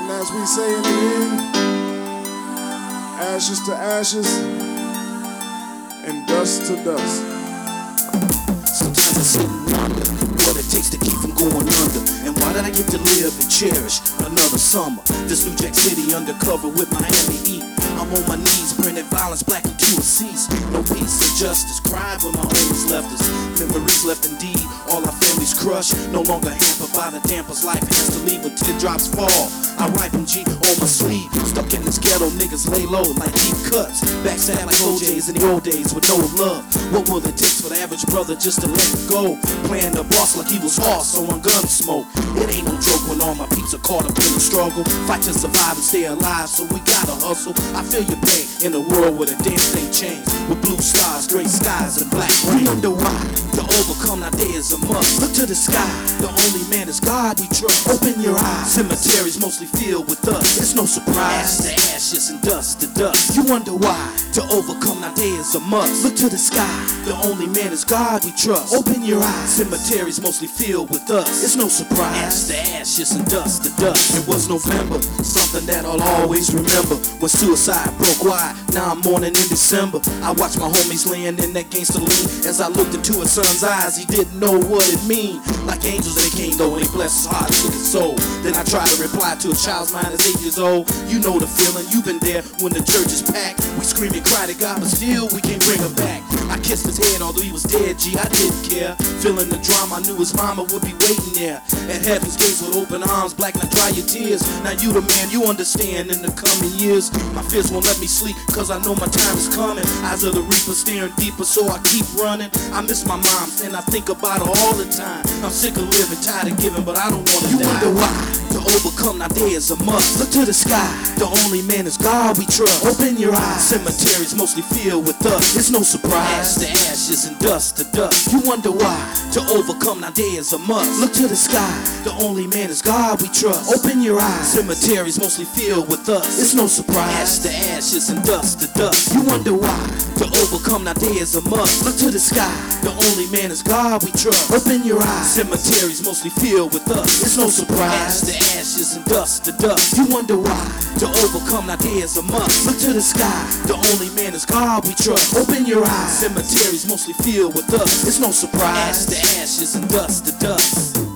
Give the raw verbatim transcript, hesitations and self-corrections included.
And as we say in the end, ashes to ashes and dust to dust. Sometimes I sit and wonder what it takes to keep from going under. And why did I get to live and cherish another summer? This New Jack City undercover with Miami Heat. I'm on my knees, printing violence black into a cease. No peace or justice, cried when my homies left us. Memories left indeed, all our families crushed. No longer hampered by the dampers, life has to leave when teardrops fall. I wipe them G on my sleeve. Stuck in this ghetto, niggas lay low like deep cuts. Backstab like O J's in the old days with no love. What will it take for the average brother just to let it go? Playing the boss like he was horse, so I'm gun smoke. It ain't no joke when all my peeps are caught up in the struggle. Fight to survive and stay alive, so we gotta hustle. I feel your pain in a world where the damn thing changed. With blue stars, gray skies, and black rain. You wonder why to overcome our day is a must. Look to the sky, the only man is God we trust. Open your eyes, cemeteries mostly filled with us. It's no surprise, ash to ashes and dust to dust. You wonder why to overcome our day is a must. Look to the sky, the only man is God we trust. Open your eyes, cemeteries mostly filled with us. It's no surprise, ash to ashes and dust to dust. It was November, something that I'll always remember. When suicide broke wide, now I'm mourning in December. I watched my homies laying in that gangster lean. As I looked into his son's eyes, he didn't know what it mean. Like angels they came though, and they blessed his heart, took his soul. Then I tried to reply to a child's mind that's eight years old. You know the feeling, you've been there when the church is packed. We scream and cry to God, but still we can't bring him back. I kissed his head, although he was dead, G, I didn't care. Feeling the drama, I knew his mama would be waiting there. At heaven's gates with open arms, black, now dry your tears. Now you the man, you understand in the coming years. My fears won't let me sleep, cause I know my time is coming. Eyes of the reaper staring deeper, so I keep running. I miss my mom, and I think about her all the time. I'm sick of living, tired of giving, but I don't wanna you die. You wonder why to overcome our day is a must. Look to the sky, the only man is God we trust. Open your eyes, cemeteries mostly filled with us. It's no surprise, ash to ashes and dust to dust. You wonder why to overcome our day is a must. Look to the sky, the only man is God we trust. Open your eyes, cemeteries mostly filled with us. It's no surprise, ash to ashes and dust to dust. You wonder why to overcome our day is a must. Look to the sky, the only man is God we trust. Open your eyes, cemeteries mostly filled with us. It's no surprise, ash to ashes and dust to dust. You wonder why to overcome our day is a must. Look to the sky, the only man is God we trust. Open your eyes, cemeteries mostly filled with us. It's no surprise, ash to ashes and dust to dust.